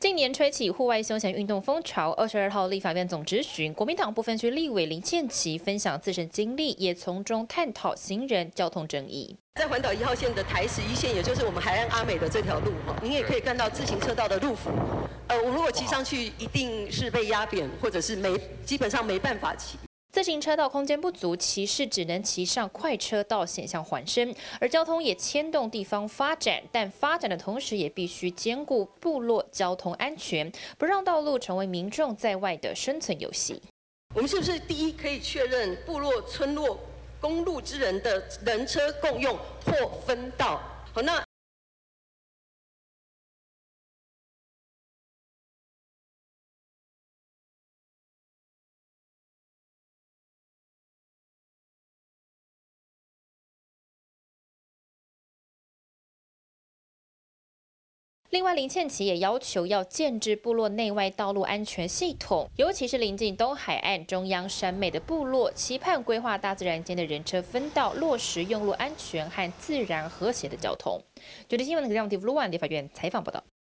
近年吹起户外休闲运动风潮，22号立法院总质询，国民党部分区立委林倩琪分享自身经历，也从中探讨行人交通争议。 在环岛1号线的台11线，也就是我们海岸阿美的这条路哈，您也可以看到自行车道的路幅，我如果骑上去，一定是被压扁，或者是基本上没办法骑。 自行车道空间不足，骑士只能骑上快车道险象环生，而交通也牵动地方发展，但发展的同时也必须兼顾部落交通安全，不让道路成为民众在外的生存游戏。 我们是不是第一可以确认部落、村落、公路之人的人车共用或分道？好，那。 另外，林倩琪也要求要建制部落内外道路安全系统，尤其是临近东海岸中央山脉的部落，期盼规划大自然间的人车分道，落实用路安全和自然和谐的交通。九地新闻的记者 Luan 立法院采访报道。